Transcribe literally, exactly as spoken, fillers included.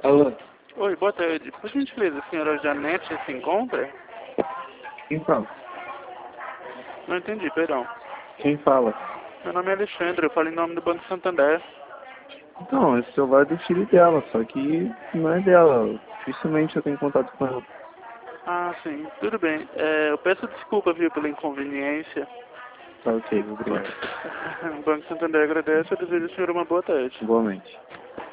Alô? Oi, boa tarde. Por gentileza, a senhora Janete se encontra? Quem fala? Não entendi, perdão. Quem fala? Meu nome é Alexandre, eu falo em nome do Banco Santander. Então, esse celular é do filho dela, só que não é dela. Dificilmente eu tenho contato com ela. Ah, sim, tudo bem. É, eu peço desculpa, viu, pela inconveniência. Tá ok, obrigado. O Banco Santander agradece e desejo ao senhor uma boa tarde. Igualmente.